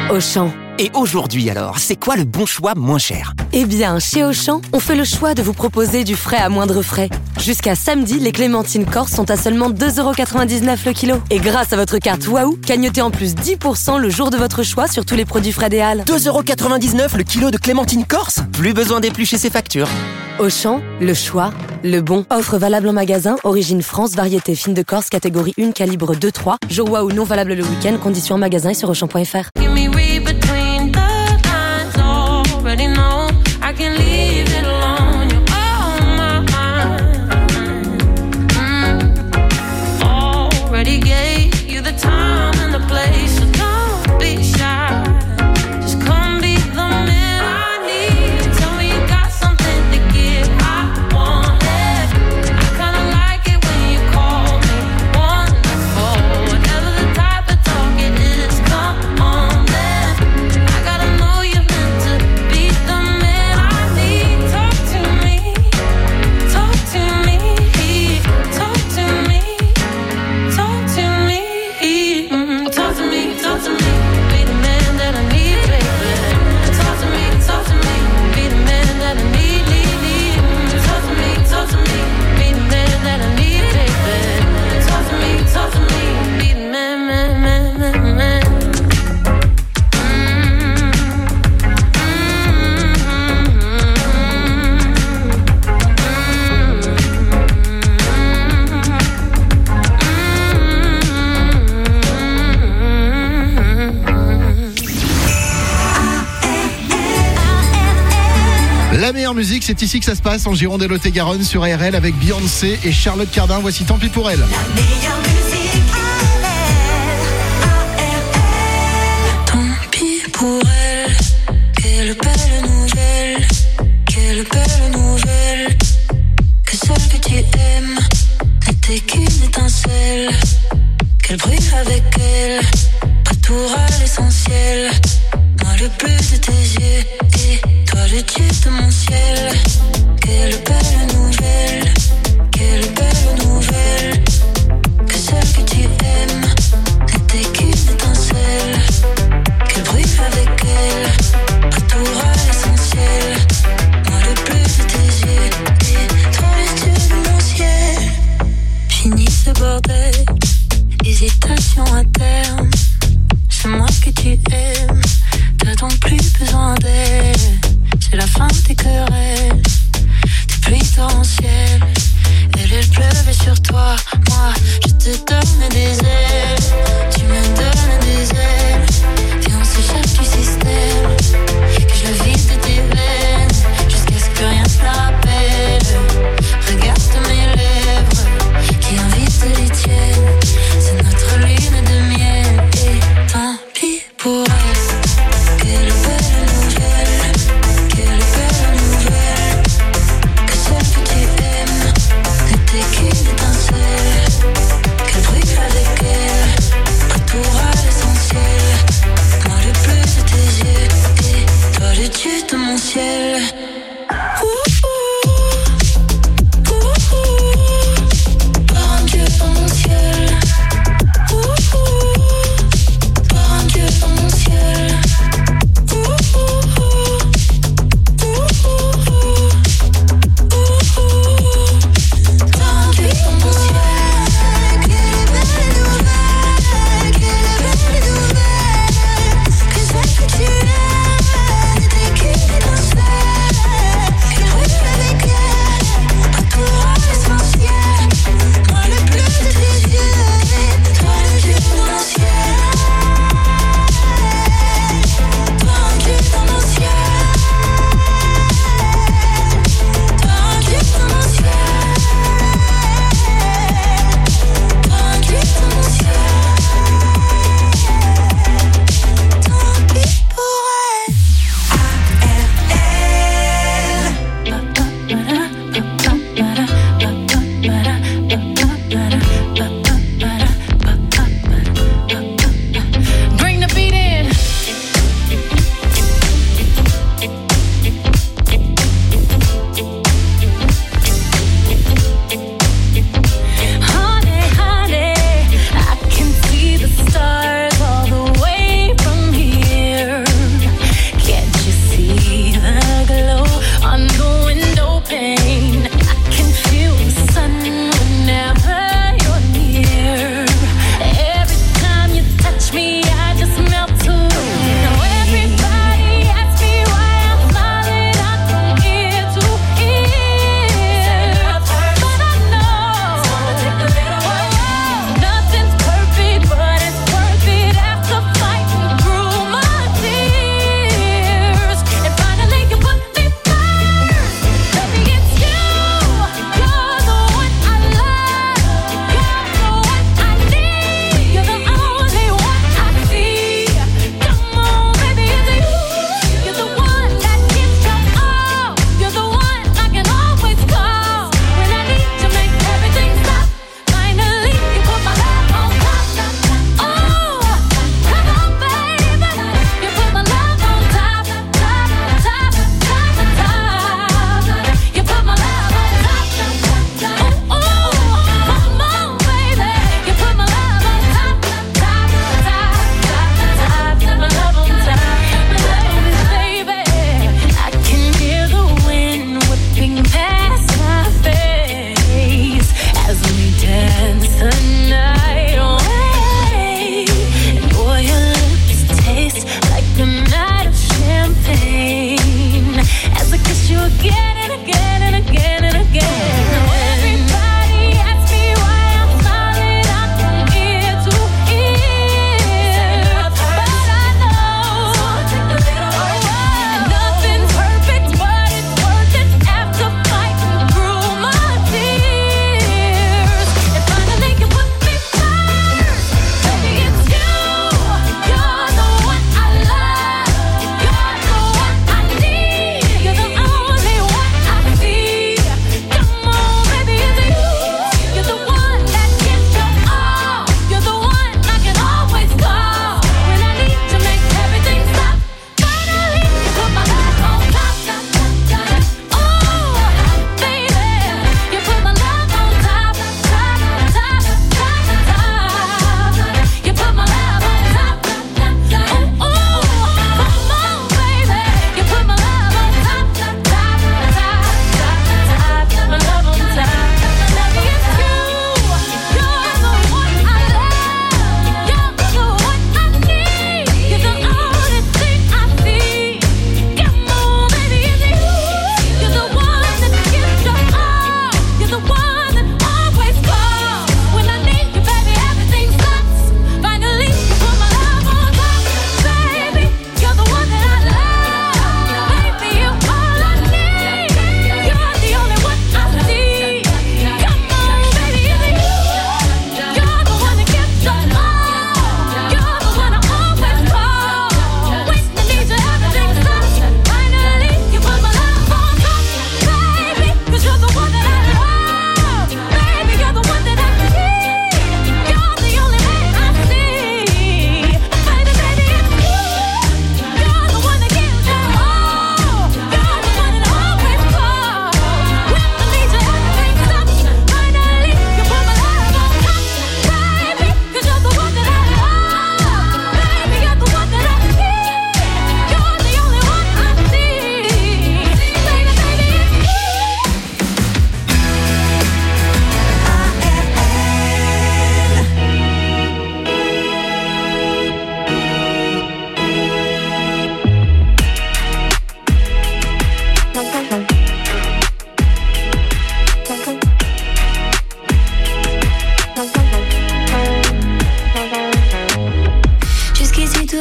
Auchan. Et aujourd'hui alors, c'est quoi le bon choix moins cher ? Eh bien, chez Auchan, on fait le choix de vous proposer du frais à moindre frais. Jusqu'à samedi, les clémentines corse sont à seulement 2,99€ le kilo. Et grâce à votre carte Waouh, cagnotez en plus 10% le jour de votre choix sur tous les produits frais des Halles. 2,99€ le kilo de clémentine corse ? Plus besoin d'éplucher ses factures. Auchan, le choix, le bon. Offre valable en magasin, origine France, variété fine de Corse, catégorie 1, calibre 2-3. Jour Waouh non valable le week-end, conditions en magasin et sur Auchan.fr. I can leave it alone. You're on my mind. Already gave you the time and the place, so don't be shy. Just come be the man I need. Tell me you got something to give. I want it. I kinda like it when you call me wonderful. Whatever the type of talk it is, come on then. I gotta know you're meant to be the man. La meilleure musique, c'est ici que ça se passe, en Gironde et Lot-et-Garonne sur ARL avec Beyoncé et Charlotte Cardin. Voici Tant pis pour elle. La meilleure musique, ARL. Tant pis pour elle, quelle belle nouvelle, quelle belle nouvelle. Que celle que tu aimes n'était qu'une étincelle. Qu'elle brûle avec elle, retour à l'essentiel. Moi le bleu de tes yeux et toi le dieu de mon ciel. Quelle belle nouvelle, quelle belle nouvelle. Que celle que tu aimes n'était qu'une étincelle. Qu'elle brûle avec elle, retour à l'essentiel. Moi le bleu de tes yeux et toi le dieu de mon ciel. Fini ce bordel, hésitation à terme. C'est moi que tu aimes, t'as donc plus besoin d'elle. C'est la fin des querelles, des pluies torrentielles. Elle pleuvait sur toi, moi je te donne des ailes. Tu me donnes des ailes, et on s'échappe du système. Que je le vide de tes veines, jusqu'à ce que rien ne la rappelle. Regarde mes lèvres, qui invitent les tiennes. C'est notre lune de miel, et tant pis pour elle. Quelle belle nouvelle, quelle belle nouvelle. Que celle que tu aimes n'était qu'une étincelle. Qu'elle brûle avec elle.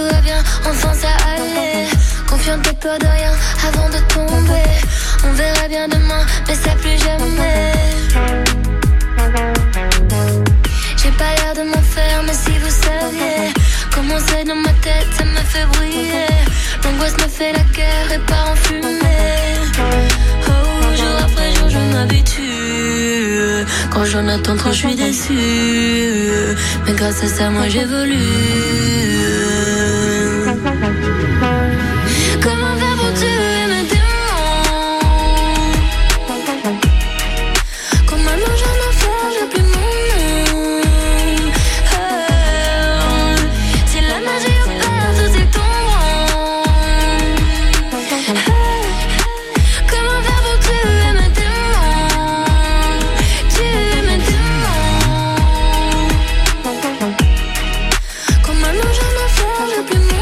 va bien, enfin ça allait. Confiante et peur de rien avant de tomber. On verra bien demain, mais ça plus jamais. J'ai pas l'air de m'en faire, mais si vous saviez comment c'est dans ma tête, ça me fait briller. L'angoisse me fait la guerre et part en fumée. Oh, jour après jour, je m'habitue. Quand j'en attends trop, je suis déçue. Mais grâce à ça, moi j'évolue. Comment faire pour tuer mes démons? Quand maintenant j'en ai fait, j'ai plus mon nom. Oh, si la magie opère, tout c'est ton rang. Comment faire pour tuer mes démons? Tuer mes démons. Quand maintenant j'en ai fait, j'ai plus mon nom.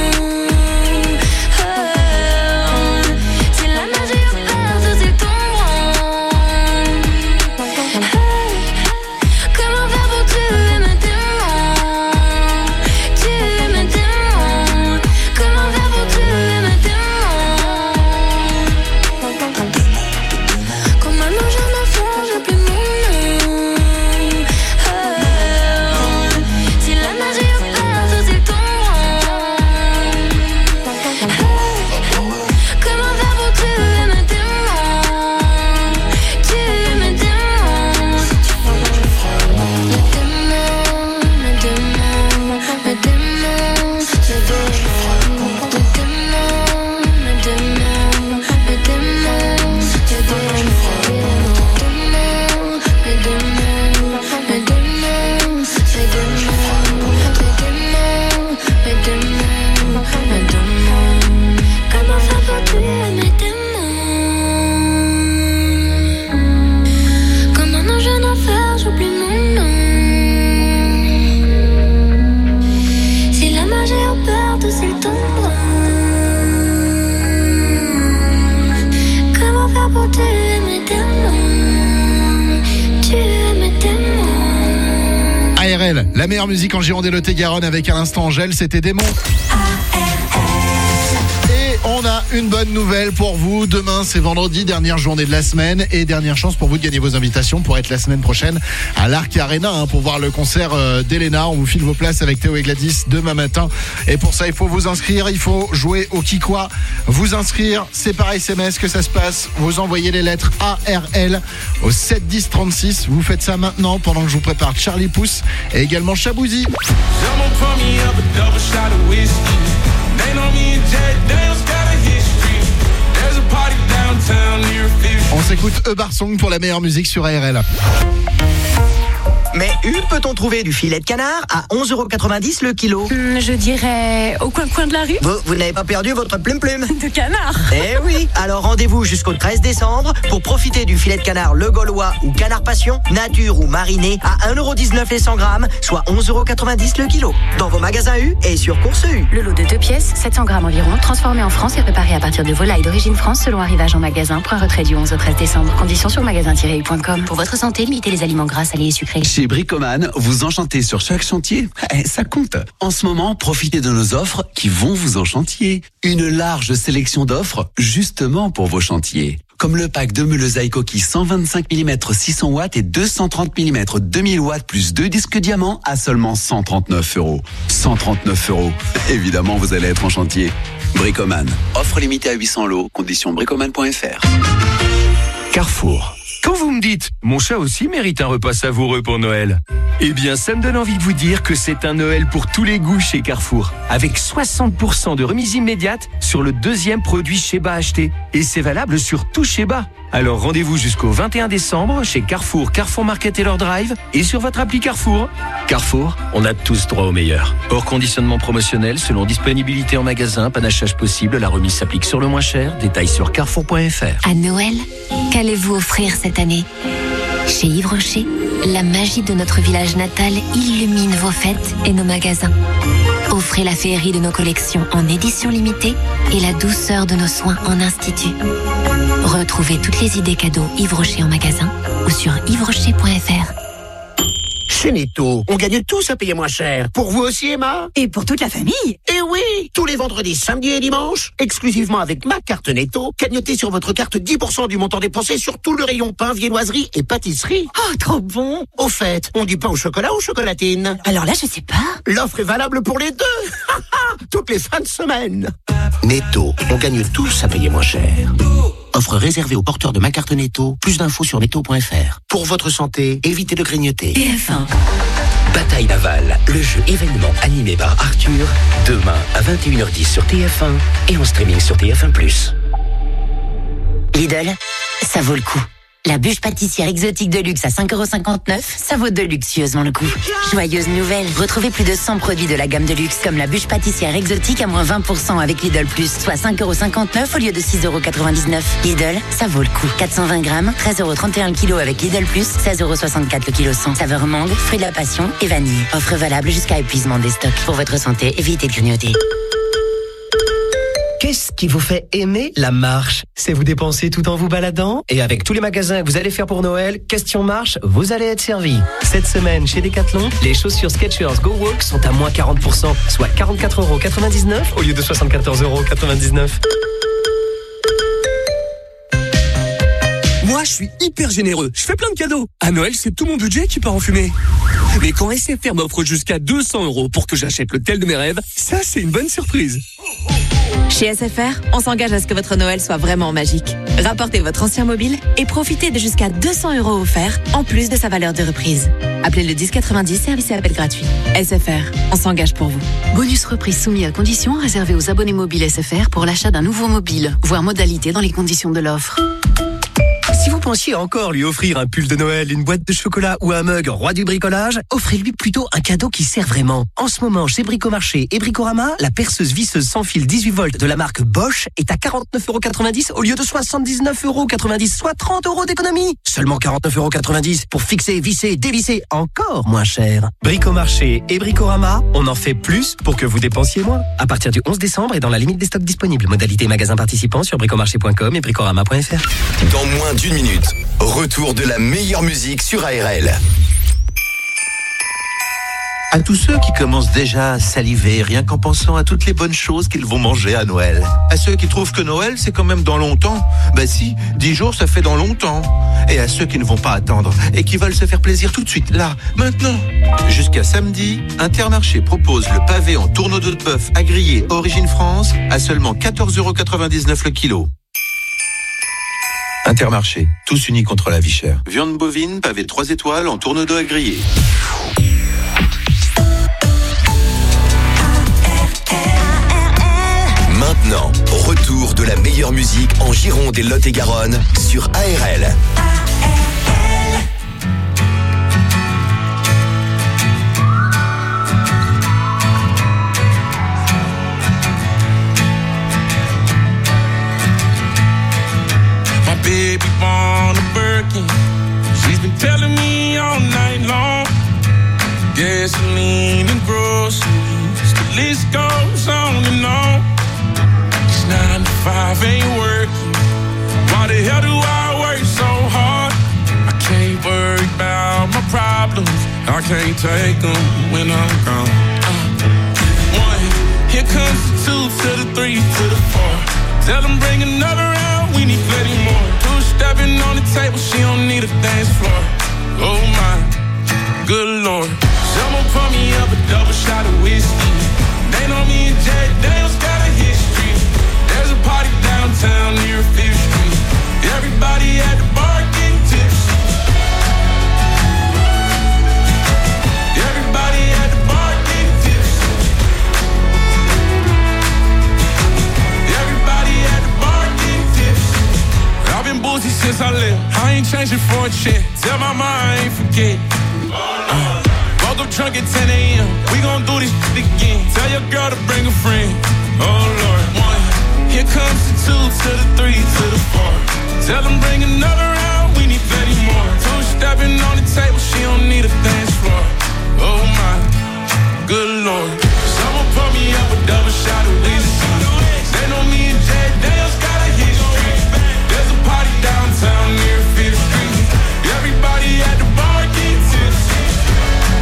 ARL, la meilleure musique en Gironde et Lot-et-Garonne avec à l'instant Angèle, c'était Démon. Et on a une bonne nouvelle pour vous. Demain, c'est vendredi, dernière journée de la semaine et dernière chance pour vous de gagner vos invitations pour être la semaine prochaine à l'Arc Arena pour voir le concert d'Elena. On vous file vos places avec Théo et Gladys demain matin. Et pour ça, il faut vous inscrire, il faut jouer au Kikwa. Vous inscrire, c'est par SMS que ça se passe. Vous envoyez les lettres ARL au 7 10 36. Vous faites ça maintenant pendant que je vous prépare Charlie Pouce et également Chabouzi. On s'écoute Ebarsong pour la meilleure musique sur ARL. Mais où peut-on trouver du filet de canard à 11,90€ le kilo? Je dirais au coin de la rue. Vous n'avez pas perdu votre plume De canard. Eh oui. Alors rendez-vous jusqu'au 13 décembre pour profiter du filet de canard Le Gaulois ou Canard Passion, nature ou mariné à 1,19€ les 100 grammes, soit 11,90€ le kilo. Dans vos magasins U et sur Course U. Le lot de 2 pièces, 700 grammes environ, transformé en France et préparé à partir de volailles d'origine France selon arrivage en magasin. Point retrait du 11 au 13 décembre. Conditions sur magasin-u.com. Pour votre santé, limitez les aliments gras, salés et sucrés. Chez Bricoman, vous enchantez sur chaque chantier. Ça compte. En ce moment, profitez de nos offres qui vont vous enchantier. Une large sélection d'offres justement pour vos chantiers. Comme le pack de meuleuses iCoquille 125 mm 600 watts et 230 mm 2000 watts plus 2 disques diamants à seulement 139€. 139€. Évidemment, vous allez être en chantier. Bricoman. Offre limitée à 800 lots. Conditions bricoman.fr. Carrefour. Quand vous me dites « Mon chat aussi mérite un repas savoureux pour Noël », eh bien ça me donne envie de vous dire que c'est un Noël pour tous les goûts chez Carrefour. Avec 60% de remise immédiate sur le deuxième produit Sheba acheté. Et c'est valable sur tout Sheba. Alors rendez-vous jusqu'au 21 décembre chez Carrefour, Carrefour Market et leur Drive et sur votre appli Carrefour. Carrefour, on a tous droit au meilleur. Hors conditionnement promotionnel, selon disponibilité en magasin, panachage possible, la remise s'applique sur le moins cher. Détails sur carrefour.fr. À Noël, qu'allez-vous offrir cette année? Chez Yves Rocher, la magie de notre village natal illumine vos fêtes et nos magasins. Offrez la féerie de nos collections en édition limitée et la douceur de nos soins en institut. Retrouvez toutes les idées cadeaux Yves Rocher en magasin ou sur yvesrocher.fr. Chez Netto, on gagne tous à payer moins cher. Pour vous aussi, Emma? Et pour toute la famille. Eh oui! Tous les vendredis, samedis et dimanches, exclusivement avec ma carte Netto, cagnotez sur votre carte 10% du montant dépensé sur tout le rayon pain, viennoiserie et pâtisserie. Oh, trop bon! Au fait, on dit pain au chocolat ou chocolatine? Alors là, je sais pas. L'offre est valable pour les deux. Toutes les fins de semaine. Netto, on gagne tous à payer moins cher. Offre réservée aux porteurs de ma carte Netto. Plus d'infos sur netto.fr. Pour votre santé, évitez de grignoter. TF1. Bataille navale, le jeu événement animé par Arthur, demain à 21h10 sur TF1 et en streaming sur TF1+. Lidl, ça vaut le coup. La bûche pâtissière exotique de luxe à 5,59€, ça vaut deluxeusement le coup. Joyeuse nouvelle, retrouvez plus de 100 produits de la gamme de luxe comme la bûche pâtissière exotique à moins 20% avec Lidl+, soit 5,59€ au lieu de 6,99€. Lidl, ça vaut le coup. 420 grammes, 13,31€ le kilo avec Lidl+, 16,64€ le kilo 100. Saveur mangue, fruit de la passion et vanille. Offre valable jusqu'à épuisement des stocks. Pour votre santé, évitez de grignoter. Qu'est-ce qui vous fait aimer la marche? C'est vous dépenser tout en vous baladant? Et avec tous les magasins que vous allez faire pour Noël, question marche, vous allez être servi. Cette semaine, chez Decathlon, les chaussures Skechers Go Walk sont à moins 40%, soit 44,99€ au lieu de 74,99€. Moi, je suis hyper généreux. Je fais plein de cadeaux. À Noël, c'est tout mon budget qui part en fumée. Mais quand SFR m'offre jusqu'à 200€ pour que j'achète l'hôtel de mes rêves, ça, c'est une bonne surprise. Chez SFR, on s'engage à ce que votre Noël soit vraiment magique. Rapportez votre ancien mobile et profitez de jusqu'à 200€ offerts en plus de sa valeur de reprise. Appelez le 1090, service et appel gratuit. SFR, on s'engage pour vous. Bonus reprise soumis à conditions réservé aux abonnés mobiles SFR pour l'achat d'un nouveau mobile. Voir modalité dans les conditions de l'offre. Si vous pensiez encore lui offrir un pull de Noël, une boîte de chocolat ou un mug roi du bricolage, offrez-lui plutôt un cadeau qui sert vraiment. En ce moment, chez Bricomarché et Bricorama, la perceuse visseuse sans fil 18 volts de la marque Bosch est à 49,90€ au lieu de 79,90€, soit 30€ d'économie. Seulement 49,90€ pour fixer, visser, dévisser, encore moins cher. Bricomarché et Bricorama, on en fait plus pour que vous dépensiez moins. À partir du 11 décembre et dans la limite des stocks disponibles. Modalité magasin participant sur bricomarché.com et bricorama.fr. Dans moins d'une minute, retour de la meilleure musique sur ARL. À tous ceux qui commencent déjà à saliver rien qu'en pensant à toutes les bonnes choses qu'ils vont manger à Noël. À ceux qui trouvent que Noël c'est quand même dans longtemps. Bah si, 10 jours ça fait dans longtemps. Et à ceux qui ne vont pas attendre et qui veulent se faire plaisir tout de suite, là, maintenant. Jusqu'à samedi, Intermarché propose le pavé en tourneau de bœuf à griller Origine France à seulement 14,99€ le kilo. Intermarché, tous unis contre la vie chère. Viande bovine, pavé 3 étoiles en tourneau d'eau à griller. Maintenant, retour de la meilleure musique en Gironde et Lot-et-Garonne sur ARL. Baby born a Birkin. She's been telling me all night long. Gasoline and groceries, the list goes on and on. It's 9 to 5 ain't working. Why the hell do I work so hard? I can't worry about my problems. I can't take them when I'm gone. 1, here comes the 2 to the 3 to the 4. Tell them bring another round, we need plenty more. 2 stepping on the table, she don't need a dance floor. Oh my, good lord. Someone pour me up a double shot of whiskey. They know me and Jack Daniels got a history. There's a party downtown near 5th Street. Everybody at the bar getting tipsy. Everybody at the bar getting tipsy. Everybody at the bar getting tipsy. I've been boozy since I left. I ain't changing for a check. Tell my mom I ain't forget. Woke up drunk at 10 a.m. We gon' do this shit again. Tell your girl to bring a friend. Oh Lord. 1, here comes the 2 to the 3 to the 4. Tell them bring another round, we need plenty more. 2 stepping on the table, she don't need a dance floor. Oh my, good lord. Someone pour me up a double shot of whiskey. They know me and Jack Daniels got a history. There's a party downtown near 5th Street. Everybody at the bar getting tipsy.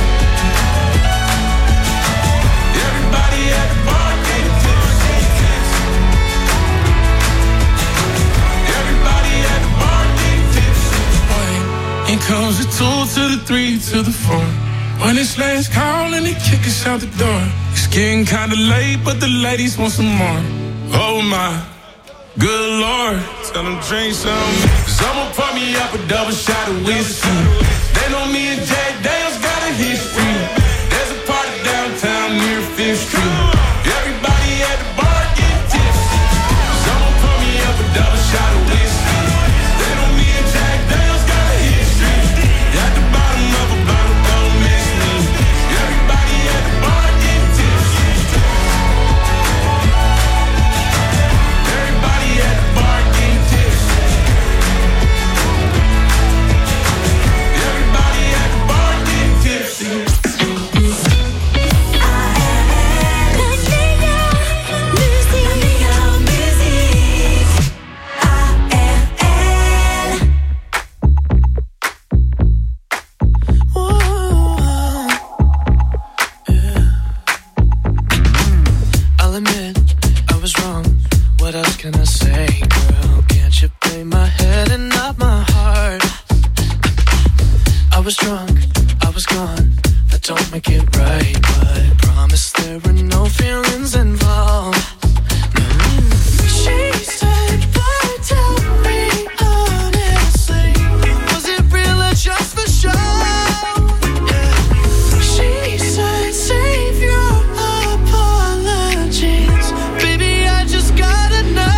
to the 3 to the 4. When it's last call and they kick us out the door. It's getting kinda late, but the ladies want some more. Oh my, good Lord. Tell them drink some. Someone pour me up a double shot of whiskey. They know me and Jack Daniels got a history. There's a party downtown near 5th Street. Everybody at the bar get tipsy. Someone pour me up a double shot of whiskey. They know me and Jack Daniels got a history. At the bottom of a bottle, don't miss me. Everybody at the bar get tipsy. Everybody at the bar get tipsy. Everybody at the bar get tipsy. Can I say, girl, can't you play my head and not my heart? I was drunk, I was gone, that don't make it right, but promise there were no feelings involved. She said, boy, tell me honestly, was it real or just for show? Yeah. She said, save your apologies, baby, I just gotta know.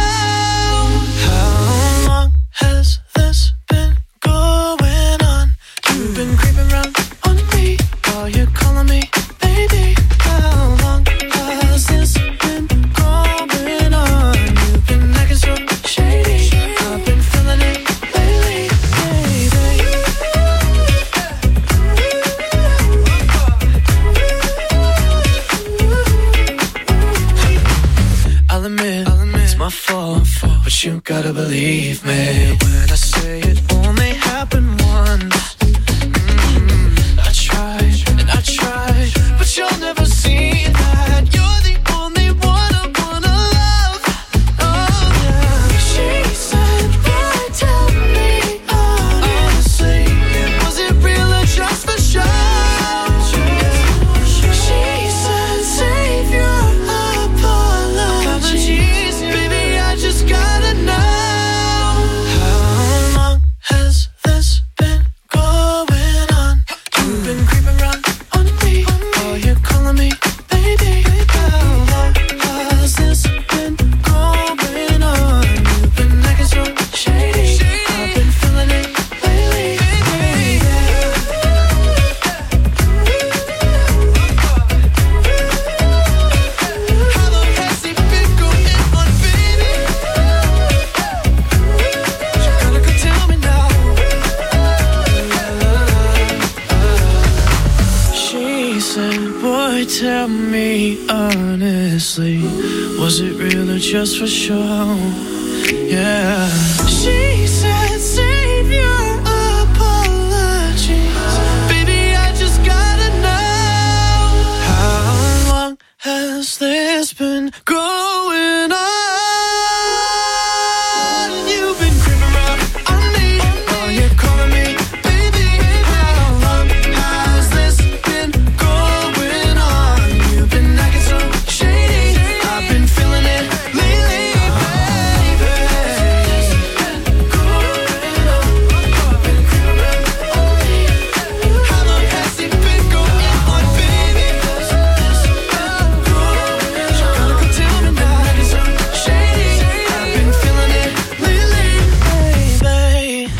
You gotta believe me when I say it only happened once. I tried and I tried, but you'll never see that. You're the only one I wanna love. Oh yeah. She said, boy, tell me honestly, was it real or just for show? She said, save your apologies, baby, I just gotta know. How long has this been going on? You've been creeping around on me. Are you calling me baby? How long has this been going on? You've been acting so shady. I've been feeling it lately, baby. How long has it been going on, baby? You gotta go tell me now. She said, boy, tell me honestly, was it real or just for show? Yeah. She said, save your apologies, baby, I just gotta know. How long has this been going on? You've been creeping around on me. Are you calling me baby? How long has this been going on? You've been acting so shady. I've been feeling it lately, baby. You've been creeping around on me. How long has it been going on, baby? You gotta go tell me now. Shady. I've been feeling it lately, baby.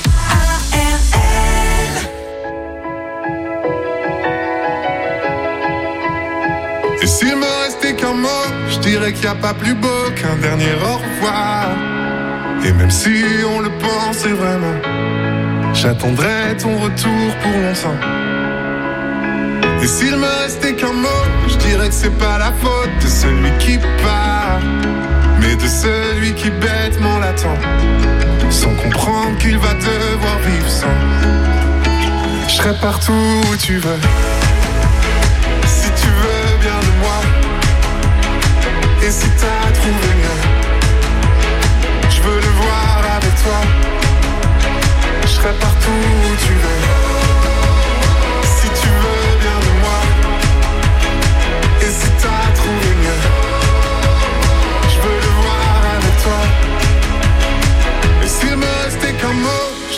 Et s'il me restait qu'un mot, je dirais qu'il n'y a pas plus beau qu'un dernier au revoir. Et même si on le pensait vraiment, j'attendrai ton retour pour longtemps. Et s'il me restait qu'un mot, je dirais que c'est pas la faute de celui qui part, mais de celui qui bêtement l'attend, sans comprendre qu'il va devoir vivre sans. Je serai partout où tu veux, si tu veux bien de moi. Et si t'as trouvé mieux, je veux le voir avec toi. Je serai partout où tu veux.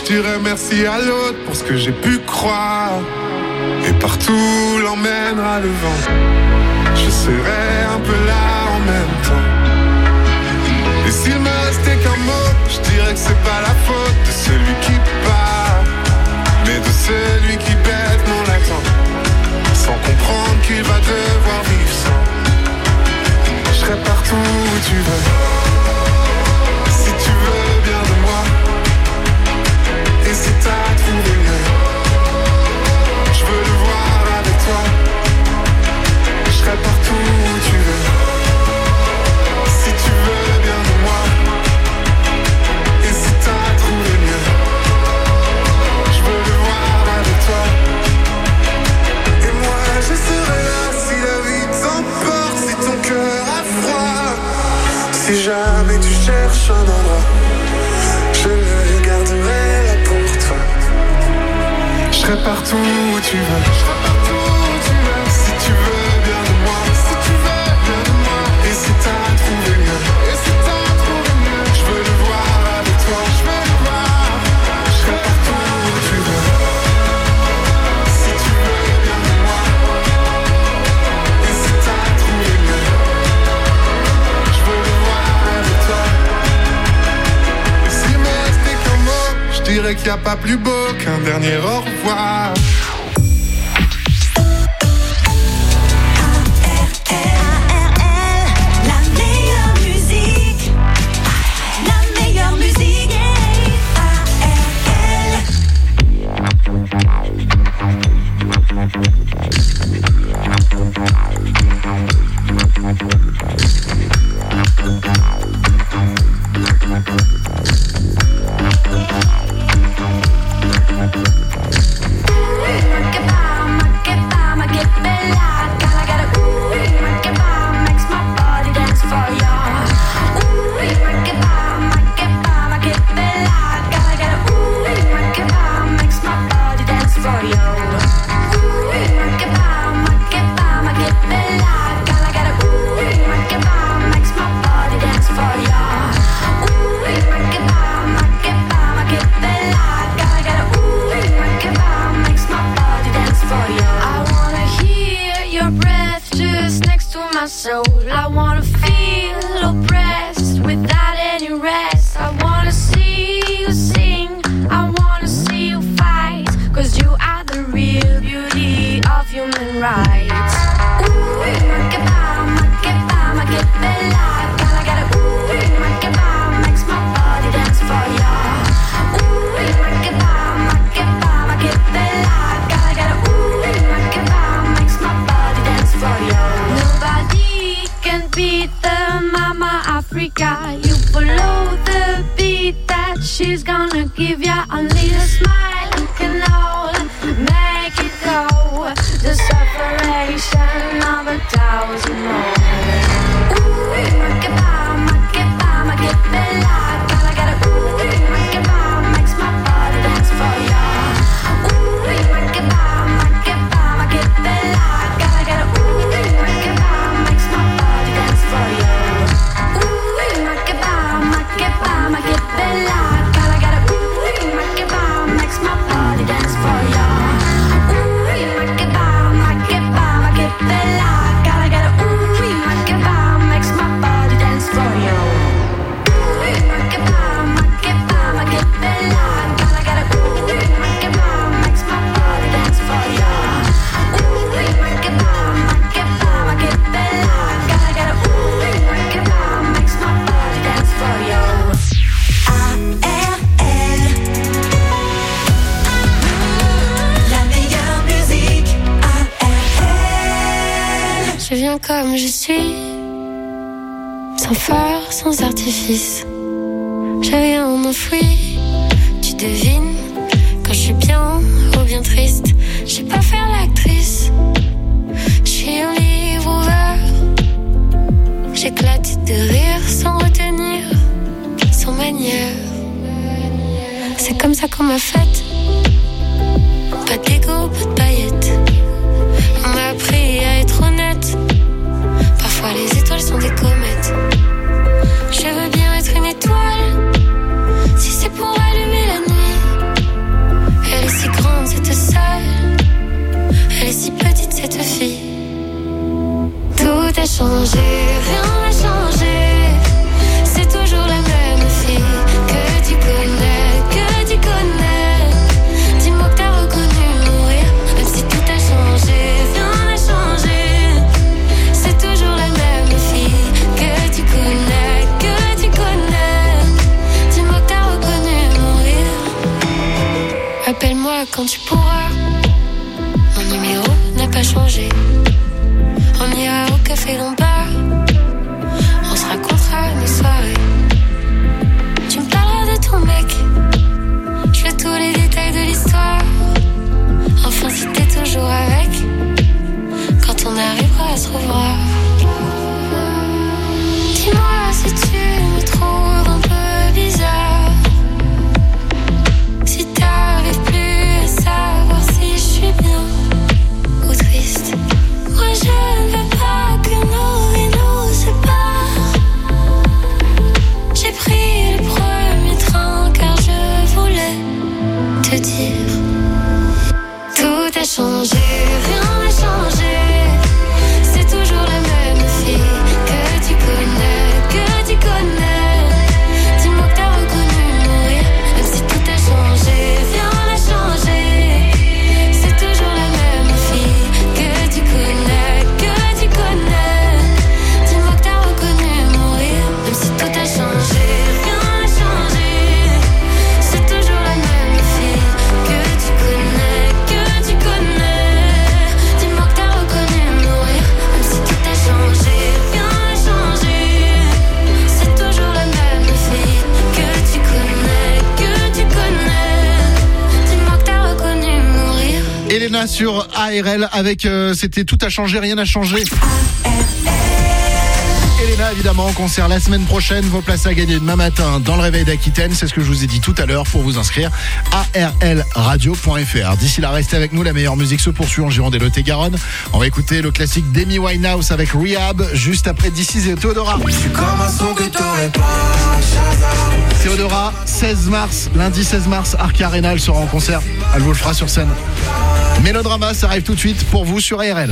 dirais merci à l'autre pour ce que j'ai pu croire. Et partout l'emmènera le vent. Je serai un peu là en même temps. Et s'il me restait qu'un mot, je dirais que c'est pas la faute de celui qui part, mais de celui qui bête non l'attend, sans comprendre qu'il va devoir vivre sans. Je serai partout où tu veux, si tu veux bien de moi. Et si t'as trouvé mieux, je veux le voir avec toi. Je serai partout où tu veux, si tu veux bien de moi. Et si t'as trouvé mieux, je veux le voir avec toi. Et moi je serai là si la vie t'emporte, si ton cœur a froid. Si jamais tu cherches un endroit, je le garderai là pour toi. Je serai partout où tu veux, je serai partout où tu veux. Si tu veux bien de moi, si tu veux bien de moi. Et si t'as trouvé mieux, et si t'as trouvé mieux, je veux le voir avec toi, je veux le voir. Je serai partout où tu veux, si tu veux bien de moi. Et si t'as trouvé mieux, je veux le voir avec toi. Et s'il me restait qu'un mot, je dirais qu'il n'y a pas plus beau qu'un dernier au revoir. La meilleure musique, la meilleure musique, soul. I wanna feel oppressed without any rest. I wanna see you sing, I wanna see you fight, 'cause you are the real beauty of human rights. Ooh, que bella, gotta get it. Ooh, makes my body dance for ya. Ooh, que bella, gotta get it. Ooh, makes my body dance for ya. Nobody can beat the Mama Africa. You follow the beat that she's gonna give ya. Only a smile can all make it go. The separation of 1,000 more. Ooh, que bella, gotta get it. Ooh, makes my body dance for ya. Ooh, que bella, gotta get it. Ooh, makes my body dance for ya. Ooh, que bella, gotta get it. Ooh, makes my body dance for ya. Ooh, que bella, gotta get it. Ooh, makes my body dance for ya. Je viens comme je suis, sans phare, sans artifice. Je viens enfoui, tu devines, quand je suis bien ou bien triste. Je sais pas faire l'actrice, je suis un livre ouvert. J'éclate de rire sans retenir, sans manière. C'est comme ça qu'on m'a faite, pas d'ego, pas de paillettes. On m'a appris à être honnête. Parfois les étoiles sont des comètes. Je veux bien être une étoile, si c'est pour allumer la nuit. quand tu pourras. Mon numéro n'a pas changé. On ira au café Lombard. On se racontera nos soirées. Tu me parleras de ton mec. Je veux tous les détails de l'histoire. Enfin si t'es toujours avec, quand on arrivera à se revoir. Dis-moi si tu me trouves un peu bizarre, si t'arrives plus à savoir si je suis bien ou triste. Moi je ne veux pas que nos vies nous séparent. J'ai pris le premier train car je voulais te dire. Tout a changé, rien n'a changé. C'est toujours la même fille que tu connais, Dis-moi que t'as reconnu mourir, même si tout a changé, rien n'a changé. C'est toujours la même fille que tu connais, Dis-moi que t'as reconnu mourir, même si tout a changé, rien n'a changé. C'est toujours la même fille que tu connais, Dis-moi que t'as reconnu mourir, même si tout a changé, rien n'a changé. C'est toujours la même fille que tu connais, Dis-moi que t'as reconnu mourir. Elena sur ARL avec c'était Tout a changé, rien n'a changé. Elena, évidemment, concert la semaine prochaine. Vos places à gagner demain matin dans le réveil d'Aquitaine. C'est ce que je vous ai dit tout à l'heure pour vous inscrire. arlradio.fr. D'ici là, restez avec nous. La meilleure musique se poursuit en Gironde et Lot-et-Garonne. On va écouter le classique d'Amy Winehouse avec Rehab juste après DC's et Théodora. Je suis comme un son que t'aurais pas. Théodora, 16 mars, lundi 16 mars, Arc Arena, elle sera en concert. Elle vous le fera sur scène. Mélodrama, ça arrive tout de suite pour vous sur ARL.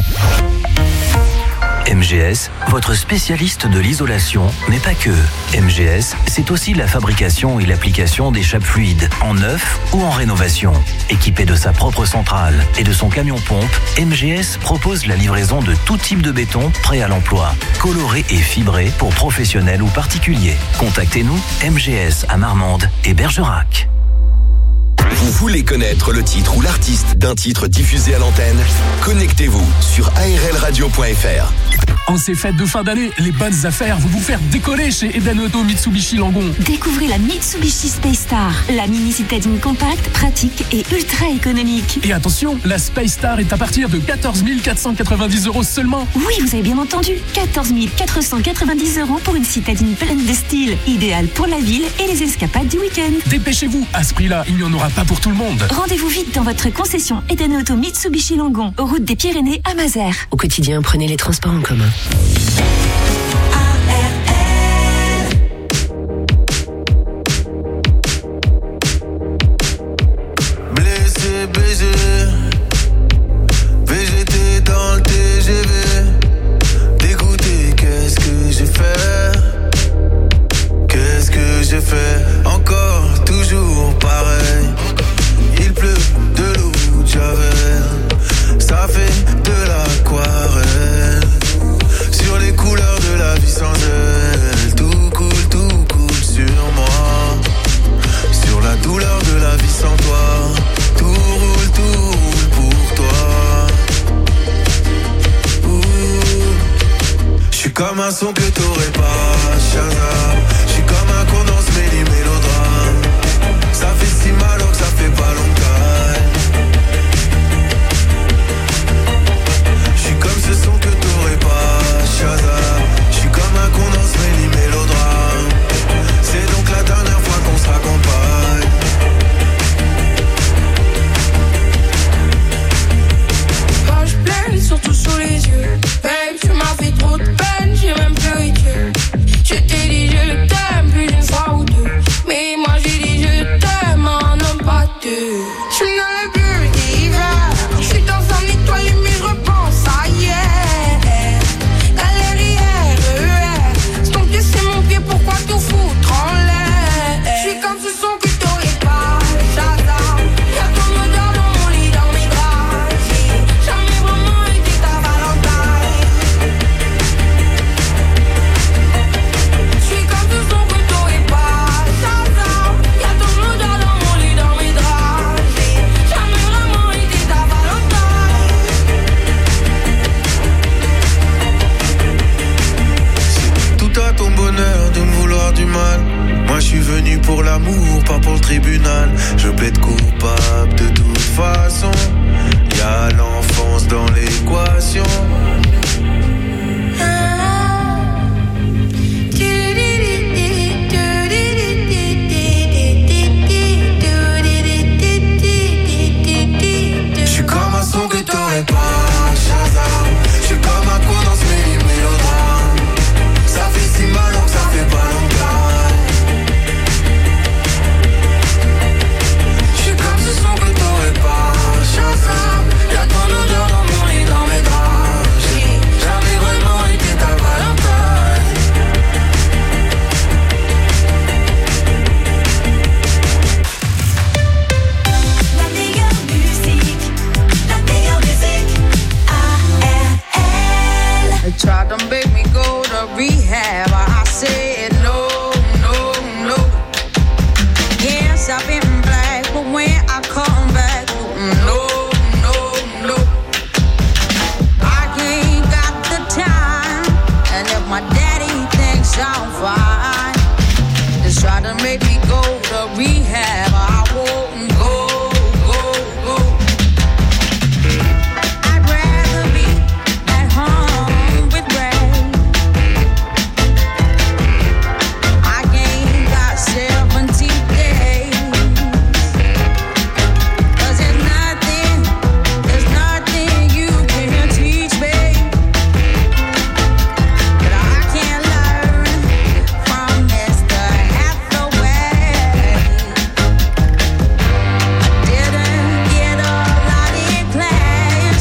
MGS, votre spécialiste de l'isolation, mais pas que. MGS, c'est aussi la fabrication et l'application d'échappes fluides, en neuf ou en rénovation. Équipé de sa propre centrale et de son camion-pompe, MGS propose la livraison de tout type de béton prêt à l'emploi, coloré et fibré pour professionnels ou particuliers. Contactez-nous, MGS à Marmande et Bergerac. Vous voulez connaître le titre ou l'artiste d'un titre diffusé à l'antenne? Connectez-vous sur arlradio.fr. En ces fêtes de fin d'année, les bonnes affaires vont vous faire décoller chez Eden Auto Mitsubishi Langon. Découvrez la Mitsubishi Space Star, la mini citadine compacte, pratique et ultra économique. Et attention, la Space Star est à partir de 14 490 € seulement. Oui, vous avez bien entendu, 14 490 € pour une citadine pleine de style, idéale pour la ville et les escapades du week-end. Dépêchez-vous, à ce prix-là, il n'y en aura pas pour tout le monde. Rendez-vous vite dans votre concession Eden Auto Mitsubishi Langon, route des Pyrénées à Mazères. Au quotidien, prenez les transports en commun. Blessé, baisé, VGT dans le TGV. Dégoûté, qu'est-ce que j'ai fait? Qu'est-ce que j'ai fait? Encore, toujours pareil. Il pleut de l'eau de Javel. Ça fait de l'aquarelle. Sur les couleurs de la vie sans elle. Tout coule sur moi. Sur la douleur de la vie sans toi. Tout roule pour toi. J'suis comme un son que t'aurais pas, Shazam. J'suis comme un con dans ce mélodrame. Ça fait si mal alors que ça fait pas longtemps. J'suis comme ce son que t'aurais pas, Shazam. J'suis comme un con dans ce mélodrame. C'est donc la dernière fois qu'on se raccompagne. Quand je plaide, surtout sous les yeux. Babe, tu m'as fait trop de peine, j'ai même plus rituel. mal. Moi je suis venu pour l'amour, pas pour le tribunal. Je plaide coupable de toute façon. Y'a l'enfance dans l'équation. Je suis comme un son que t'aurais pas, Shazam. Je suis comme un con dans ce mélodrame. Ça fait si mal donc ça fait pas longtemps. Je suis comme ce son que t'aurais pas, Shazam. Y'a trop d'odeur dans mon lit, dans mes draps. J'ai jamais vraiment été ta Valentine. La meilleure musique, ARL. They tried to make me go to rehab. I said no, no, no. Yes, I've been black, but when I come back, no, no, no. I ain't got the time, and if my daddy thinks I'm fine, just try to make me go to rehab. I won't go, go, go. I'd rather be at home with Ray. I ain't got 70 days. 'Cause there's nothing you can teach me that I can't learn from Mr. Hathaway. I didn't get a lot in class,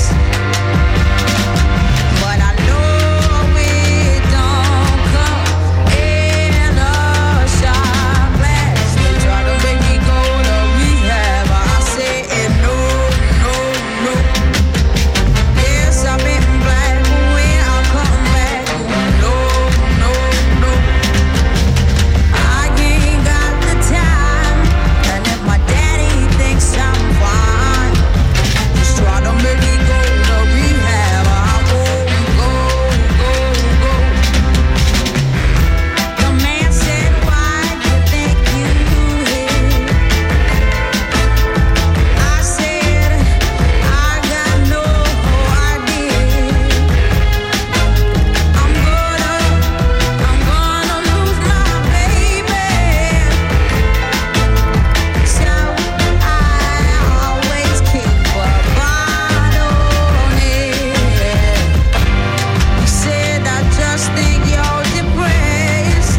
but I know it don't come in a shot glass. They try to make me go to rehab. I said no, no, no. Yes, I've been black, but when I come back, no, no, no. I ain't got the time, and if my daddy thinks I'm fine, just try to make me go to rehab. I won't go, go, go. The man said, why do you think you hit? I said, I got no idea. I'm gonna lose my baby. So I always keep a bottle on it. He said, I just think you're depressed.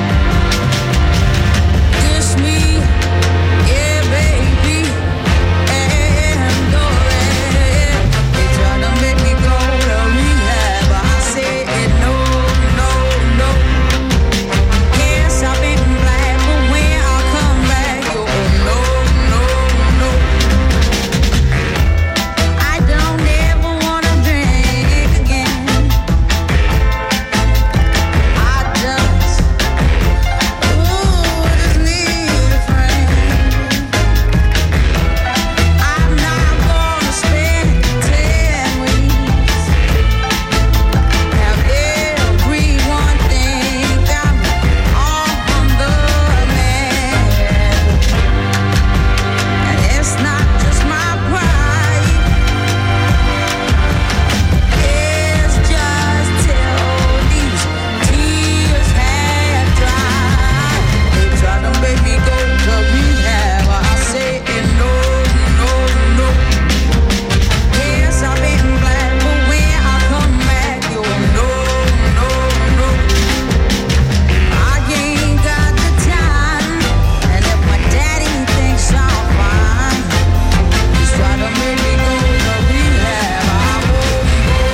Kiss me, yeah, baby, and go ahead. They try to make me go to rehab. I said no, no, no. Yes, I've been black, but when I come back, you're no, no, no. I don't ever wanna drink again. I just need a friend. I'm not gonna spend 10 weeks. Have everyone think I'm on the man. And it's not just my pride. It's just till these tears have dried. They try to make me go to rehab. I say no, no, no. Yes, I've been black, but when I come back, you're no, no, no. I ain't got the time, and if my daddy thinks I'm fine, just try to make me go to rehab. I won't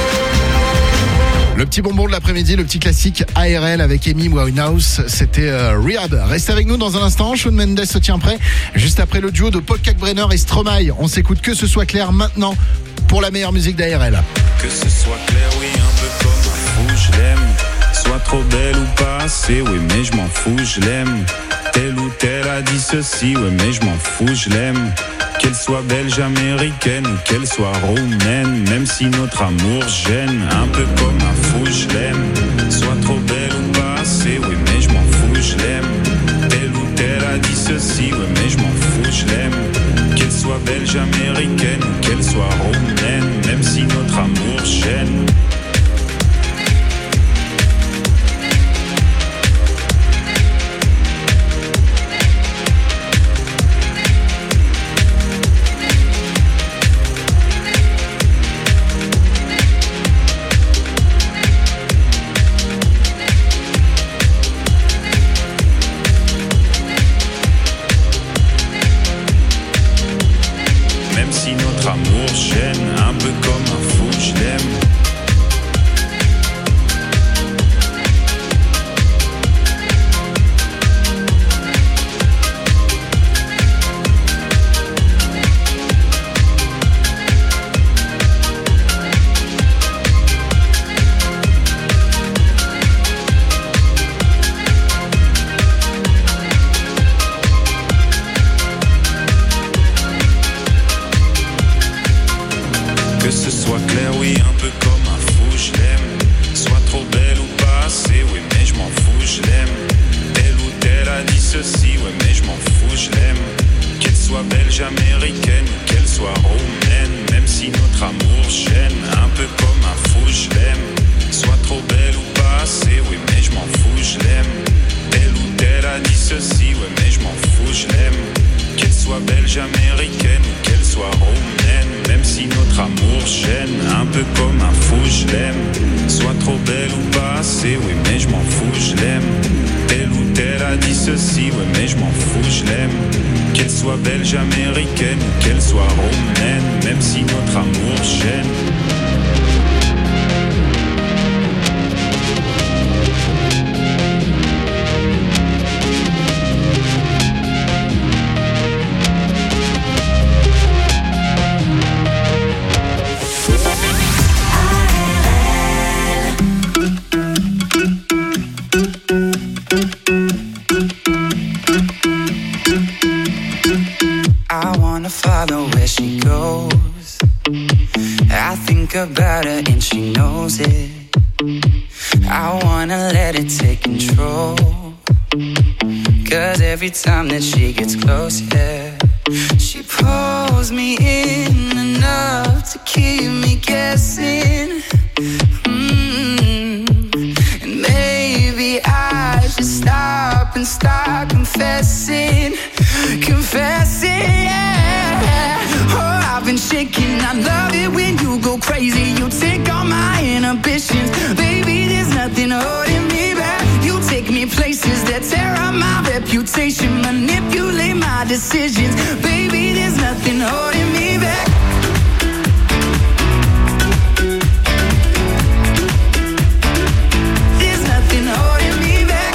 Le petit bonbon de l'après-midi, le petit classique ARL avec Amy Winehouse, c'était Rehab. Restez avec nous dans un instant, Shawn Mendes se tient prêt. Juste après le duo de Paul Kalkbrenner et Stromae, on s'écoute Que ce soit clair maintenant pour la meilleure musique d'ARL. Que ce soit clair, oui, un peu comme un fou, je l'aime. Soit trop belle ou pas assez, oui, mais je m'en fous, je l'aime. Tel ou tel a dit ceci, oui, mais je m'en fous, je l'aime. Qu'elle soit belge, américaine ou qu'elle soit roumaine, même si notre amour gêne, un peu comme un fou, je l'aime. Soit trop belle ou pas assez, oui, mais je m'en fous, je l'aime. ceci, ouais mais je m'en fous, je l'aime. Qu'elle soit belge, américaine ou qu'elle soit roumaine, même si notre amour gêne, un peu comme un fou, je l'aime. Soit trop belle ou pas assez, oui mais je m'en fous, je l'aime. Telle ou telle a dit ceci, ouais mais je m'en fous, je l'aime. Qu'elle soit belge, américaine ou qu'elle soit roumaine, même si notre amour gêne, un peu comme un fou, je l'aime. Soit trop belle ou pas assez, oui mais je m'en fous, je l'aime. Telle ou telle a dit ceci, ouais mais je m'en fous, je l'aime. Qu'elle soit belge, américaine ou qu'elle soit roumaine, même si notre amour gêne. About her and she knows it. I wanna let it take control, 'cause every time that she gets close, yeah, she pulls me in enough to keep me guessing. And maybe I should stop and start confessing, yeah. Oh, I've been shaking, I love it when you go crazy. You take all my inhibitions, baby, there's nothing holding me back. You take me places that tear up my reputation, manipulate my decisions, baby, there's nothing holding me back. There's nothing holding me back.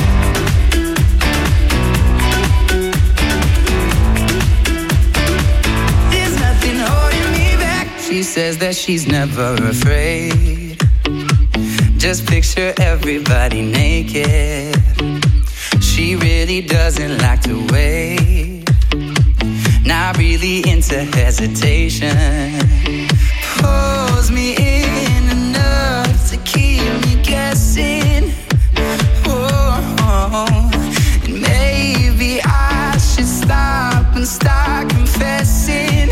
There's nothing holding me back. She says that she's never afraid. Just picture everybody naked. She really doesn't like to wait. Not really into hesitation. Pulls me in enough to keep me guessing. Oh, and maybe I should stop and start confessing.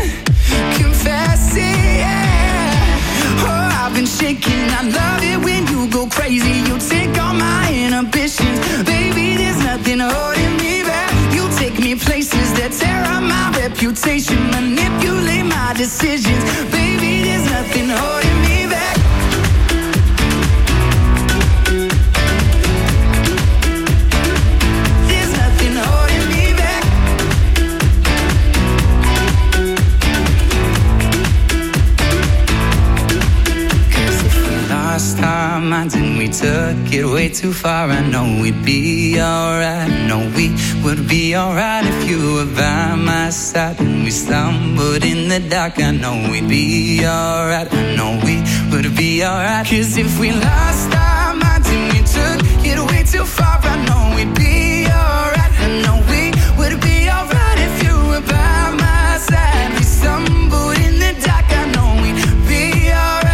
Yeah. Oh, I've been shaking, I love it when you go crazy. You take all my inhibitions, baby, there's nothing holding me back. You take me places that tear up my reputation, manipulate my decisions, baby, there's nothing holding me back. There's nothing holding me back. Lost our minds and we took it way too far. I know we'd be alright. I know we would be alright if you were by my side. And we stumbled in the dark. I know we'd be alright. I know we would be alright. 'Cause if we lost our minds and we took it way too far, I know we'd be alright. I know we would be alright if you were by my side. We stumbled in the dark. I know we'd be alright.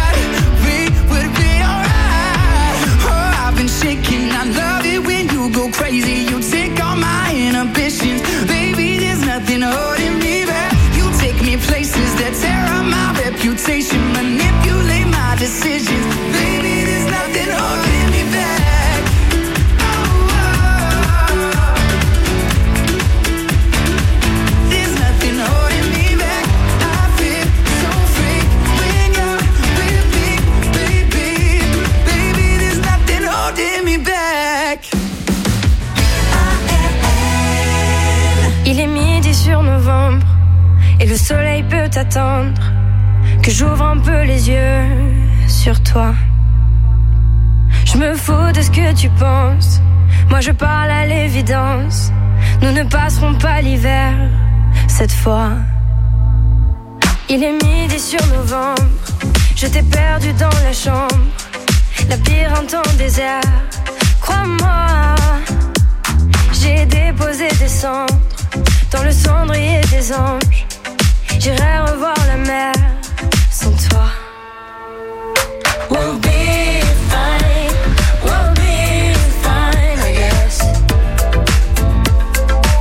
Shaking, I love it when you go crazy. You take all my inhibitions, baby, there's nothing holding me back. You take me places that tear up my reputation, manipulate my decisions, baby, there's nothing holding me back. There's nothing holding me back. I feel so free when you're with me, baby, baby, there's nothing holding me back. Il est midi sur novembre et le soleil peut t'attendre que j'ouvre un peu les yeux sur toi. Je me fous de ce que tu penses, moi je parle à l'évidence. Nous ne passerons pas l'hiver cette fois. Il est midi sur novembre, je t'ai perdu dans la chambre, labyrinthe en désert. Crois-moi, j'ai déposé des cendres dans le cendrier des anges. J'irai revoir la mer sans toi. We'll be fine, I guess.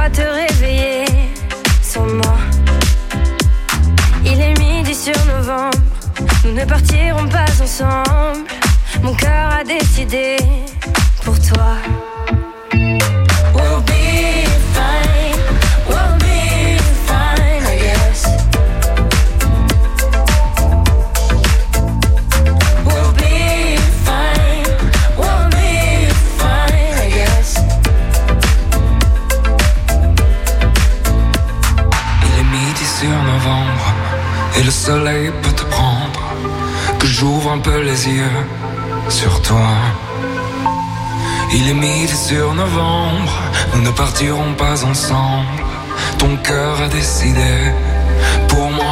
dois te réveiller sans moi. Il est midi sur novembre, nous ne partirons pas ensemble. Mon cœur a décidé pour toi. We'll be fine, we'll be fine, I guess. We'll be fine, we'll be fine, I guess. Il est midi sur novembre et le soleil peut te prendre. Que j'ouvre un peu les yeux sur toi. Il est midi sur novembre, nous ne partirons pas ensemble. Ton cœur a décidé pour moi.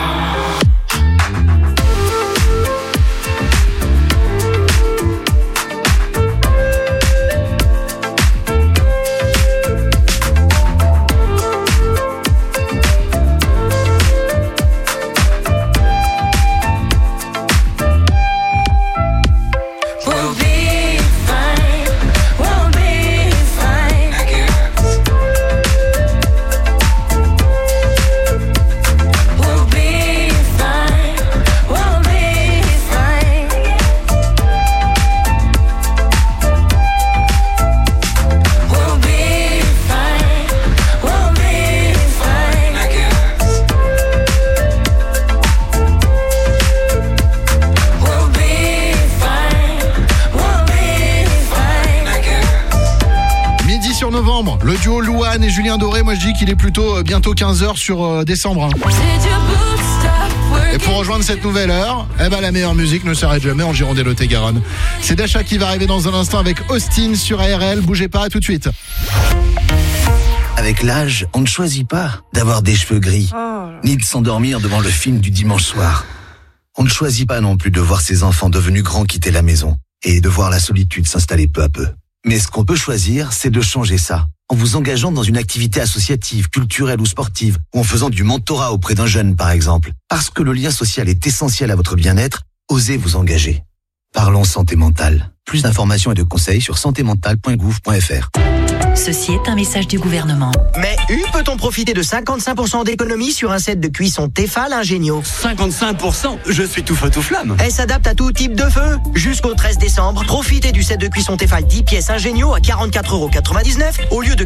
Le duo Louane et Julien Doré, moi je dis qu'il est plutôt bientôt 15h sur décembre. Et pour rejoindre cette nouvelle heure, la meilleure musique ne s'arrête jamais en Gironde et Lot-et-Garonne. C'est Dasha qui va arriver dans un instant avec Austin sur ARL. Bougez pas, à tout de suite. Avec l'âge, on ne choisit pas d'avoir des cheveux gris, ni de s'endormir devant le film du dimanche soir. On ne choisit pas non plus de voir ses enfants devenus grands quitter la maison et de voir la solitude s'installer peu à peu. Mais ce qu'on peut choisir, c'est de changer ça. En vous engageant dans une activité associative, culturelle ou sportive, ou en faisant du mentorat auprès d'un jeune, par exemple. Parce que le lien social est essentiel à votre bien-être, osez vous engager. Parlons santé mentale. Plus d'informations et de conseils sur santémentale.gouv.fr. Ceci est un message du gouvernement. Mais peut-on profiter de 55% d'économie sur un set de cuisson Tefal Ingenio? 55%? Je suis tout feu tout flamme. Elle s'adapte à tout type de feu. Jusqu'au 13 décembre, profitez du set de cuisson Tefal 10 pièces Ingenio à 44,99€ au lieu de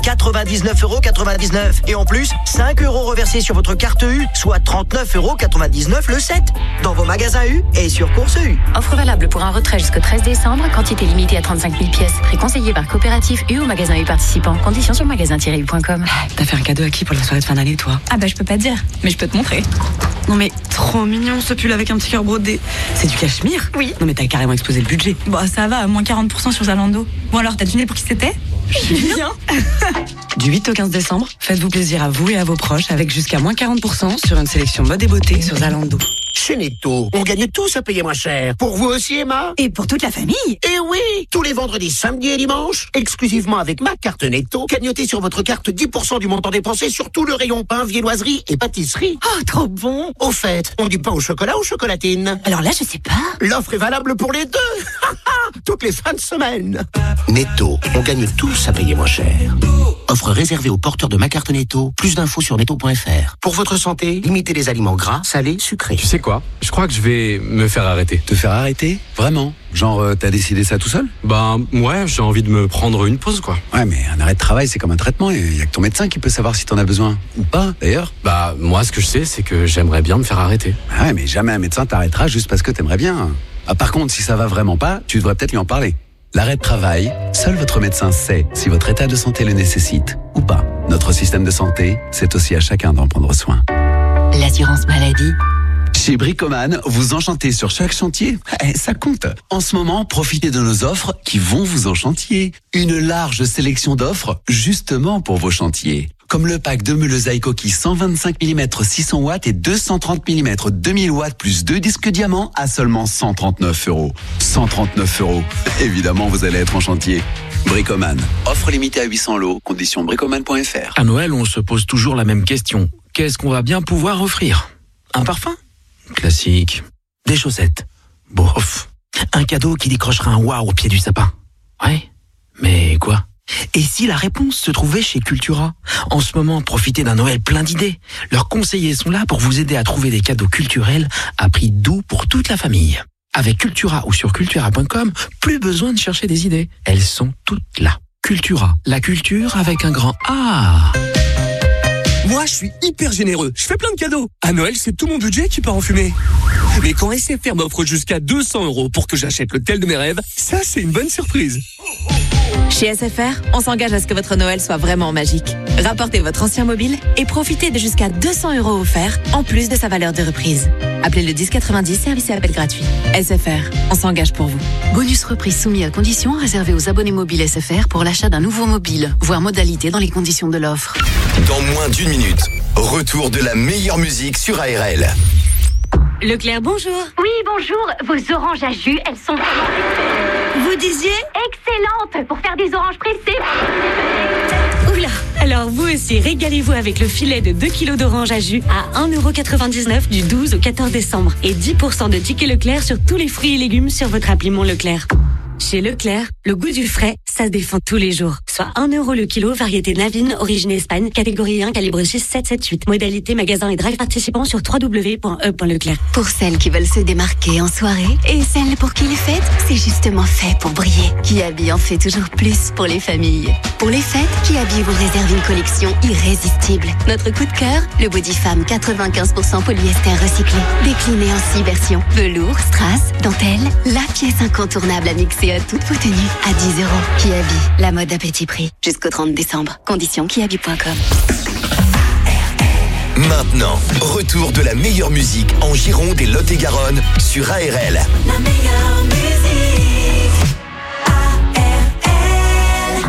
99,99€. Et en plus, 5 € reversés sur votre carte U, soit 39,99€ le set. Dans vos magasins U et sur Course U. Offre valable pour un retrait jusqu'au 13 décembre, quantité limitée à 35 000 pièces. Prix conseillé par Coopérative U ou magasin U participant. Conditions sur magasin-u.com. T'as fait un cadeau à qui pour la soirée de fin d'année, toi? Ah je peux pas te dire, mais je peux te montrer. Non mais trop mignon ce pull avec un petit cœur brodé. C'est du cachemire? Oui. Non mais t'as carrément explosé le budget. Bon ça va, moins 40% sur Zalando. Bon alors, t'as deviné pour qui c'était? Bien. Du 8 au 15 décembre, faites-vous plaisir à vous et à vos proches avec jusqu'à moins 40% sur une sélection mode et beauté sur Zalando. Chez Netto, on gagne tous à payer moins cher. Pour vous aussi, Emma? Et pour toute la famille. Et oui, tous les vendredis, samedis et dimanches, exclusivement avec ma carte Netto, gagnotez sur votre carte 10% du montant dépensé sur tout le rayon pain, viennoiserie et pâtisserie. Oh, trop bon. Au fait, on dit pain au chocolat ou chocolatine? Alors là, je sais pas. L'offre est valable pour les deux. Toutes les fins de semaine. Netto, on gagne tous à payer moins cher. Offre réservée aux porteurs de ma carte Netto. Plus d'infos sur netto.fr. Pour votre santé, limitez les aliments gras, salés, sucrés. Tu sais quoi? Je crois que je vais me faire arrêter. Te faire arrêter? Vraiment? Genre, t'as décidé ça tout seul? Ouais, j'ai envie de me prendre une pause, quoi. Ouais, mais un arrêt de travail, c'est comme un traitement. Il y a que ton médecin qui peut savoir si t'en as besoin. Ou pas, d'ailleurs. Moi, ce que je sais, c'est que j'aimerais bien me faire arrêter. Ouais, mais jamais un médecin t'arrêtera juste parce que t'aimerais bien. Par contre, si ça va vraiment pas, tu devrais peut-être lui en parler. L'arrêt de travail, seul votre médecin sait si votre état de santé le nécessite ou pas. Notre système de santé, c'est aussi à chacun d'en prendre soin. L'assurance maladie. Chez Bricoman, vous enchantez sur chaque chantier. Ça compte. En ce moment, profitez de nos offres qui vont vous enchantier. Une large sélection d'offres justement pour vos chantiers. Comme le pack de meules Aiko qui 125 mm 600 watts et 230 mm 2000 watts plus 2 disques diamants à seulement 139 €. 139 €. Évidemment, vous allez être en chantier. Bricoman. Offre limitée à 800 lots. Conditions bricoman.fr. À Noël, on se pose toujours la même question. Qu'est-ce qu'on va bien pouvoir offrir? Un parfum? Classique. Des chaussettes? Bof. Un cadeau qui décrochera un waouh au pied du sapin? Ouais. Mais quoi? Et si la réponse se trouvait chez Cultura? En ce moment, profitez d'un Noël plein d'idées. Leurs conseillers sont là pour vous aider à trouver des cadeaux culturels à prix doux pour toute la famille. Avec Cultura ou sur cultura.com, plus besoin de chercher des idées. Elles sont toutes là. Cultura, la culture avec un grand A. Moi, je suis hyper généreux. Je fais plein de cadeaux. À Noël, c'est tout mon budget qui part en fumée. Mais quand SFR m'offre jusqu'à 200 € pour que j'achète l'hôtel de mes rêves, ça, c'est une bonne surprise. Chez SFR, on s'engage à ce que votre Noël soit vraiment magique. Rapportez votre ancien mobile et profitez de jusqu'à 200 € offerts, en plus de sa valeur de reprise. Appelez le 1090, service et appel gratuit. SFR, on s'engage pour vous. Bonus reprise soumis à conditions, réservé aux abonnés mobiles SFR pour l'achat d'un nouveau mobile. Voir modalité dans les conditions de l'offre. Dans moins d'une minute, retour de la meilleure musique sur ARL. Leclerc, bonjour. Oui, bonjour. Vos oranges à jus, elles sont vraiment excellentes. Vous disiez? Excellentes pour faire des oranges pressées. Oula. Alors vous aussi, régalez-vous avec le filet de 2 kg d'oranges à jus à 1,99 € du 12 au 14 décembre. Et 10% de tickets Leclerc sur tous les fruits et légumes sur votre appli Mon Leclerc. Chez Leclerc, le goût du frais, ça se défend tous les jours. Soit 1 € le kilo, variété Navine, origine Espagne, catégorie 1, calibre 6778. Modalité magasin et drive participants sur www.e.leclerc. Pour celles qui veulent se démarquer en soirée et celles pour qui les fêtes, c'est justement fait pour briller. Kiabi en fait toujours plus pour les familles. Pour les fêtes, Kiabi vous réserve une collection irrésistible. Notre coup de cœur, le Body Femme 95% polyester recyclé. Décliné en 6 versions. Velours, strass, dentelle, la pièce incontournable à mixer à toutes vos tenues à 10 €. Kiabi, la mode à petit prix. Jusqu'au 30 décembre. Conditions kiabi.com. Maintenant, retour de la meilleure musique en Gironde et Lot-et-Garonne sur ARL. La meilleure musique, ARL.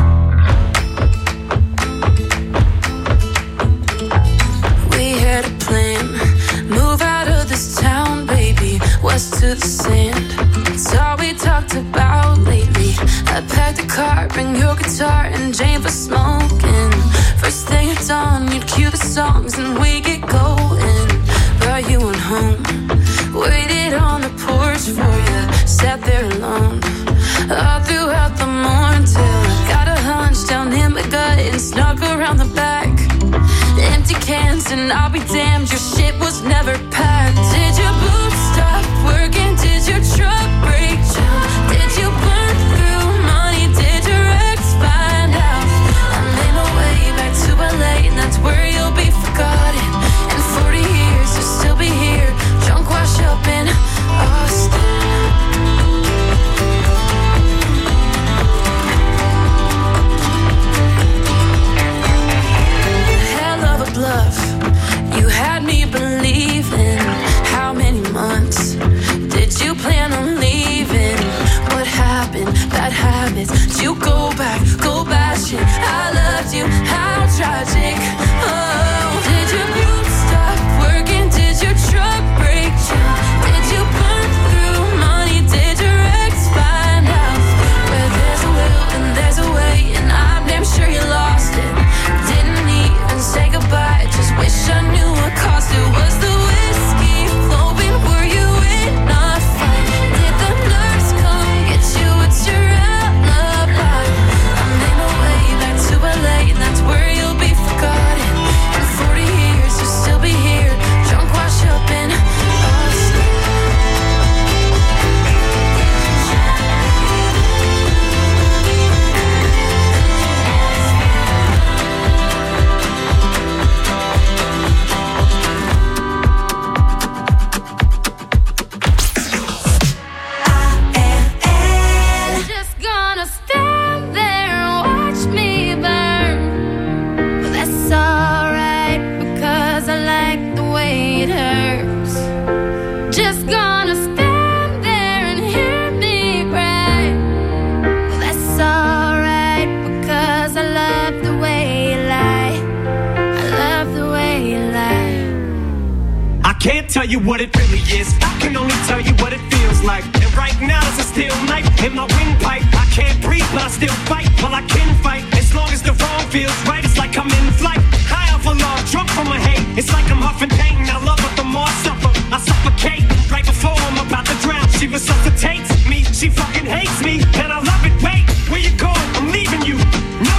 We had a plan, move out of this town, baby, west to the sand. It's all we talked about lately. I packed the car, bring your guitar and Jane for smoking. First thing at dawn, you'd cue the songs and we get going. But you went home, waited on the porch for you, sat there alone all throughout the morning till I got a hunch down in my gut and snuck around the back. Empty cans and I'll be damned, your shit was never packed. Did your boots stop working? Did your truck break down? Did you burn through money? Did your ex find out? I made my way back to LA and that's where you'll be forgotten. In 40 years you'll still be here, drunk wash up in Austin. Bluff. You had me believing. How many months did you plan on leaving? What happened? Bad habits. Did you go back? Go bashing. I loved you. How tragic. Oh, did your boots stop working? Did your truck break down? Did you burn through money? Did your ex find out? Where there's a will and there's a way, and I'm damn sure you lost it. Didn't even say goodbye, just wish I knew what cost it. Was the whiskey flowing? Were you in a fight? Did the nurse come get you? It's your alibi. I made my way back to LA and that's where you'll be forgotten. In 40 years you'll still be here, drunk wash up in Austin. Just gonna stand there and watch me burn. But that's alright because I like the way it hurts. Just gonna stand there and hear me cry. But that's alright because I love the way you lie. I love the way you lie. I can't tell you what it really is. I can only tell you what it feels like. And right now there's a steel knife in my windpipe. I can't breathe, but I still fight. Well, I can fight as long as the wrong feels right. It's like I'm in flight, high off a log, drunk from my hate. It's like I'm huffing pain. I love it, the more I suffer, I suffocate. Right before I'm about to drown, she resuscitates me. She fucking hates me, and I love it. Wait, where you going? I'm leaving you. No,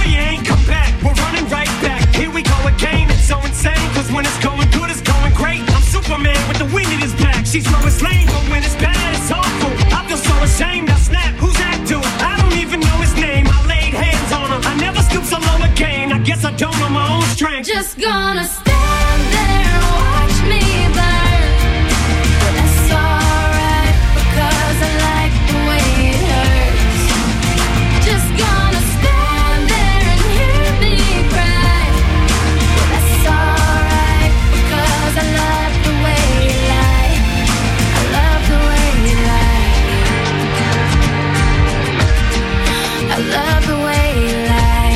She's Lois Lane, but when it's bad, it's awful. I feel so ashamed, I snap, who's that dude? I don't even know his name, I laid hands on him. I never stoop so low again, I guess I don't know my own strength. Just gonna stand there and watch me burn. But that's alright, because I like the way it hurts. Just gonna stand there and hear me cry. But that's alright, because I love the way you lie. I love the way you lie. I love the way you lie.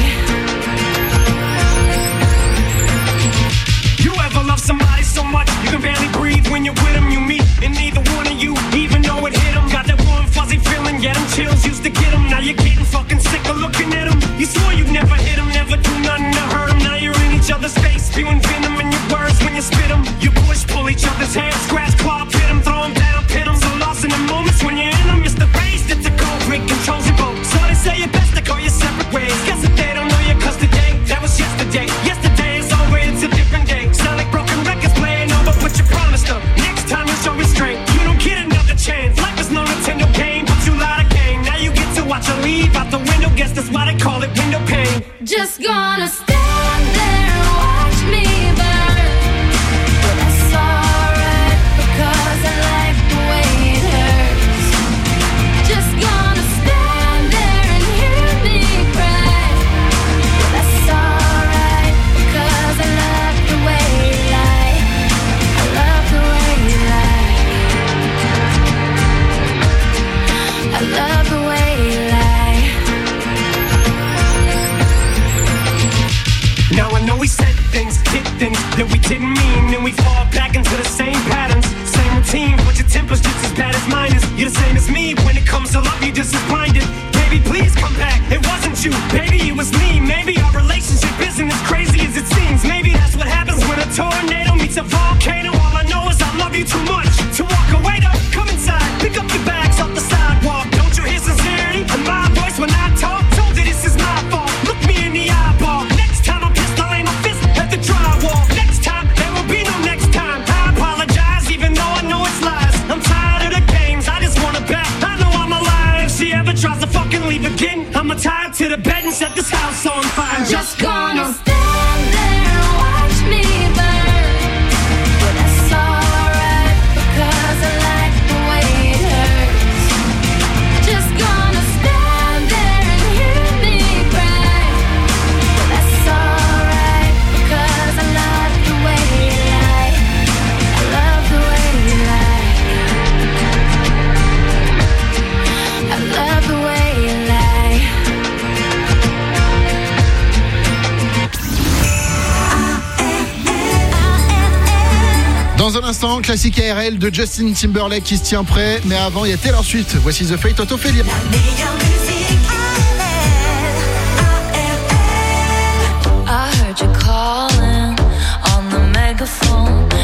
You ever love somebody so much you can barely breathe when you're with them? You meet and neither one of you even know it hit them. Got that warm fuzzy feeling, get them chills used to get them. Now you're getting fucking sick of looking at them. You swore you'd never hit them, never do nothing to hurt them. Now you're in each other's face, spewing venom in your words when you spit them. You push, pull each other's hair, scratch, claw, pit them, throw them down, pin them. So lost in the moments when you're in them. It's the race that's a cold break controls your boat. So they say it best to go your separate ways. Guess that they don't know you, cause today, that was yesterday. Yesterday is over, it's a different day. Sound like broken records playing over, but you promised them. Next time you show restraint, you don't get another chance. Life is no Nintendo game, but you lied again. Now you get to watch her leave out the window. Guess that's why they call it window pane. Just gonna stand there and watch me burn. But that's alright, because I like the way it hurts. Just gonna stand there and hear me cry. But that's alright, because I love the way you lie. I love the way you lie. I love the way you lie. Now I know we said things, did things that we didn't mean, and we fall back into the same patterns, same routine, but your temper's just as bad as mine is. You're the same as me, when it comes to love you're just as blinded. Baby, please come back, it wasn't you, baby, it was me. Maybe our relationship isn't as crazy as it seems. Maybe that's what happens when a tornado meets a volcano. All I know is I love you too much to walk away. Though, come inside, pick up your bags off the sidewalk. Don't you hear sincerity in my voice when I talk? Told you this is my fault, look me in the eyeball. Next time I'm pissed, I'll aim my fist at the drywall. Next time, there will be no next time. I apologize, even though I know it's lies. I'm tired of the games, I just wanna bet. I know I'm alive. If she ever tries to fucking leave again, I'ma tie her to the bed and set this house on fire. Just gonna stand there and watch me burn. But that's alright, because I like the way it hurts. Just gonna stand there and hear me cry. But that's alright, because I love the way you lie. I love the way you lie. I love the way you lie. Dans un instant, classique ARL de Justin Timberlake qui se tient prêt. Mais avant, il y a Taylor Swift. Voici The Fate of Ophelia. I heard you calling on the megaphone.